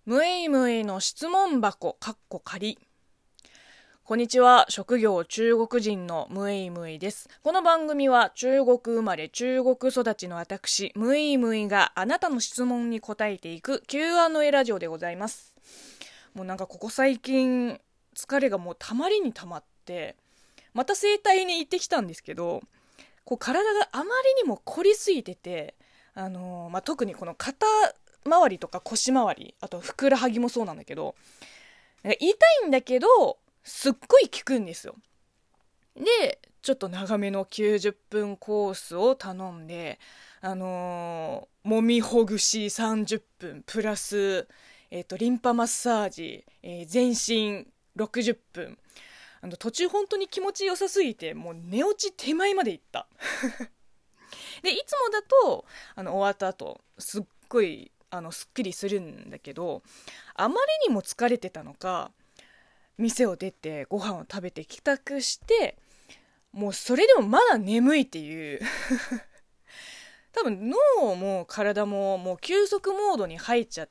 むいむいの質問箱かっこ仮。こんにちは。職業中国人のむいむいです。この番組は中国生まれ中国育ちの私むいむいがあなたの質問に答えていく Q&A ラジオでございます。もうなんかここ最近疲れがもうたまりにたまって、また整体に行ってきたんですけど、こう体があまりにも凝りすぎてて、特にこの肩周りとか腰周り、あとふくらはぎもそうなんだけど、痛いんだけどすっごい効くんですよ。でちょっと長めの90分コースを頼んで、もみほぐし30分プラス、リンパマッサージ、全身60分。途中本当に気持ちよさすぎてもう寝落ち手前まで行ったでいつもだと終わった後すっごいすっきりするんだけど、あまりにも疲れてたのか、店を出てご飯を食べて帰宅して、もうそれでもまだ眠いっていう多分脳も体ももう休息モードに入っちゃって、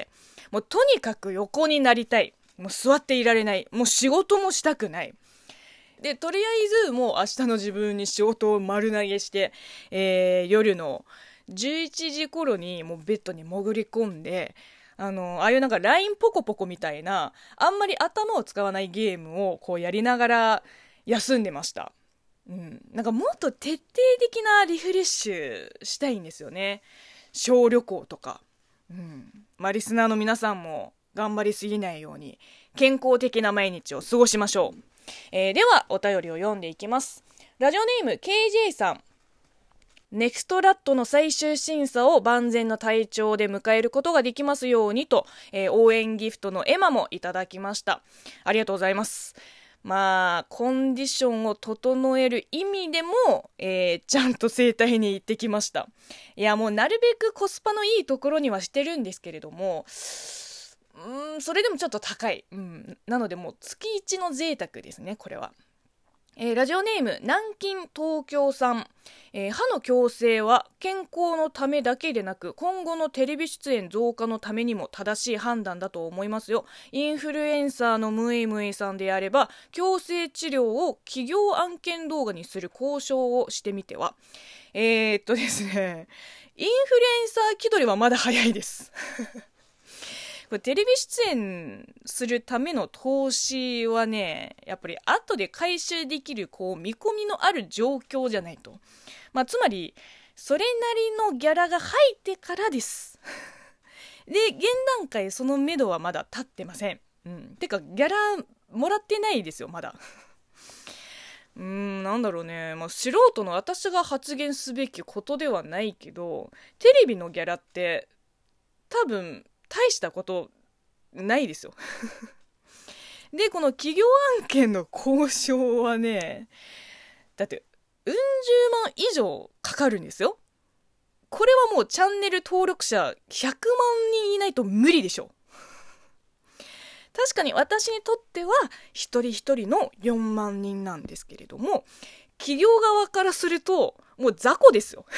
もうとにかく横になりたい、もう座っていられない、もう仕事もしたくないで、とりあえずもう明日の自分に仕事を丸投げして、夜の11時頃にもうベッドに潜り込んで、ああいうなんか LINE ポコポコみたいなあんまり頭を使わないゲームをこうやりながら休んでました。なんかもっと徹底的なリフレッシュしたいんですよね。小旅行とか。リスナーの皆さんも頑張りすぎないように健康的な毎日を過ごしましょう。ではお便りを読んでいきます。ラジオネーム KJ さん。ネクストラットの最終審査を万全の体調で迎えることができますようにと、応援ギフトのエマもいただきました。ありがとうございます。コンディションを整える意味でも、ちゃんと整体に行ってきました。いやもうなるべくコスパのいいところにはしてるんですけれども、それでもちょっと高い。なのでもう月1の贅沢ですね、これは。ラジオネーム南京東京さん。歯の矯正は健康のためだけでなく今後のテレビ出演増加のためにも正しい判断だと思いますよ。インフルエンサーのムイムイさんであれば矯正治療を企業案件動画にする交渉をしてみては。ですね、インフルエンサー気取りはまだ早いですこれテレビ出演するための投資はね、やっぱり後で回収できるこう見込みのある状況じゃないと。つまりそれなりのギャラが入ってからですで、現段階その目処はまだ立ってません。てかギャラもらってないですよまだなんだろうね、素人の私が発言すべきことではないけど、テレビのギャラって多分大したことないですよでこの企業案件の交渉はね、だってうん十万以上かかるんですよ。これはもうチャンネル登録者100万人いないと無理でしょ。確かに私にとっては一人一人の4万人なんですけれども、企業側からするともう雑魚ですよ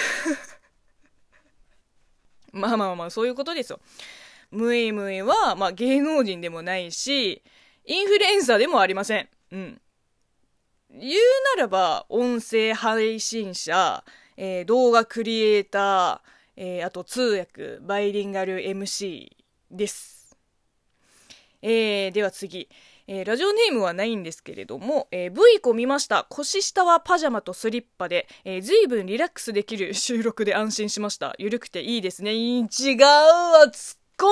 そういうことですよ。ムイムイは、芸能人でもないしインフルエンサーでもありません。言うならば音声配信者、動画クリエイター、あと通訳バイリンガル MC です。では次、ラジオネームはないんですけれども、V 子見ました。腰下はパジャマとスリッパで、随分リラックスできる収録で安心しました。ゆるくていいですね。違うわ、ツッコ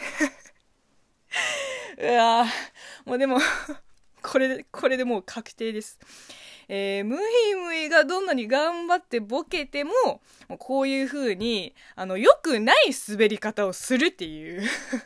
めうわもうでもこれでもう確定です。ムイムイがどんなに頑張ってボケても、もうこういう風に良くない滑り方をするっていう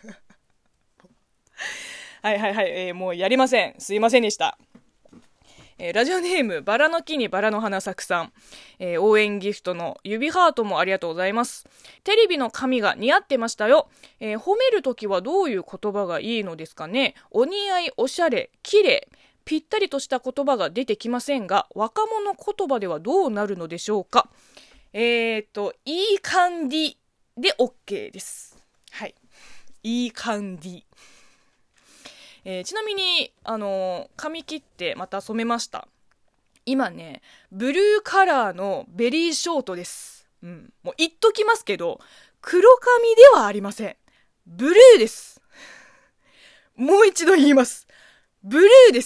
はい、もうやりません。すいませんでした。ラジオネームバラの木にバラの花咲くさん。応援ギフトの指ハートもありがとうございます。テレビの髪が似合ってましたよ。褒めるときはどういう言葉がいいのですかね。お似合い、おしゃれ、綺麗、ぴったりとした言葉が出てきませんが、若者言葉ではどうなるのでしょうか。いい感じで OK です。はい。 いい感じ。ちなみに髪切ってまた染めました。今ねブルーカラーのベリーショートです。もう言っときますけど、黒髪ではありません。ブルーです。もう一度言います。ブルーです。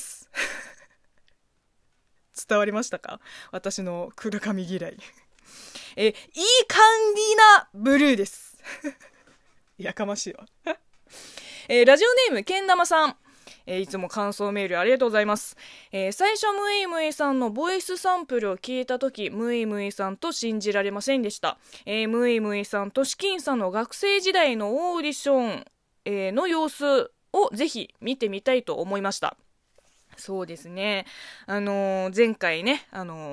伝わりましたか？私の黒髪嫌い。いい感じなブルーです。やかましいわ。ラジオネームけん玉さん、いつも感想メールありがとうございます。最初ムイムイさんのボイスサンプルを聞いたとき、ムイムイさんと信じられませんでした。ムイムイさんとシキンさんの学生時代のオーディション、の様子をぜひ見てみたいと思いました。そうですね、前回ね、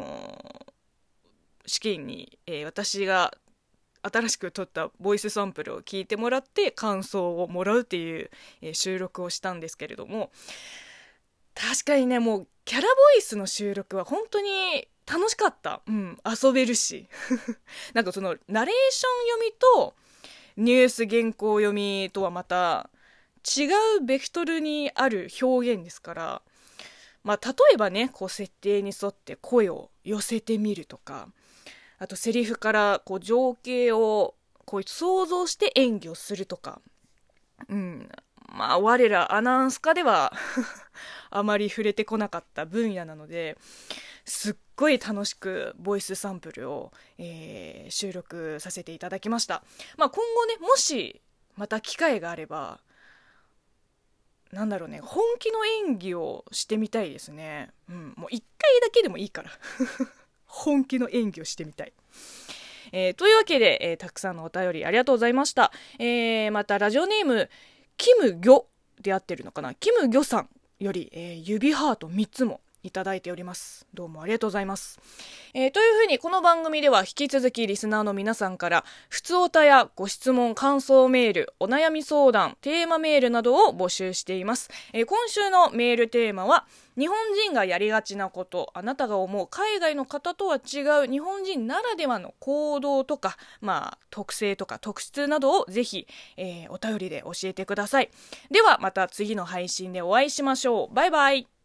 試験に、私が新しく撮ったボイスサンプルを聞いてもらって感想をもらうっていう、収録をしたんですけれども、確かにね、もうキャラボイスの収録は本当に楽しかった。遊べるしなんかそのナレーション読みとニュース原稿読みとはまた違うベクトルにある表現ですから、例えばね、こう設定に沿って声を寄せてみるとか、あとセリフからこう情景をこう想像して演技をするとか、我らアナウンス科ではあまり触れてこなかった分野なので、すっごい楽しくボイスサンプルを、収録させていただきました。今後ね、もしまた機会があれば、本気の演技をしてみたいですね。もう一回だけでもいいから本気の演技をしてみたい。というわけで、たくさんのお便りありがとうございました。またラジオネームキムギョで合ってるのかな、キムギョさんより、指ハート3つもいただいております。どうもありがとうございます。というふうにこの番組では引き続きリスナーの皆さんからふつおたやご質問、感想メール、お悩み相談、テーマメールなどを募集しています。今週のメールテーマは、日本人がやりがちなこと、あなたが思う海外の方とは違う日本人ならではの行動とか、特性とか特質などをぜひ、お便りで教えてください。ではまた次の配信でお会いしましょう。バイバイ。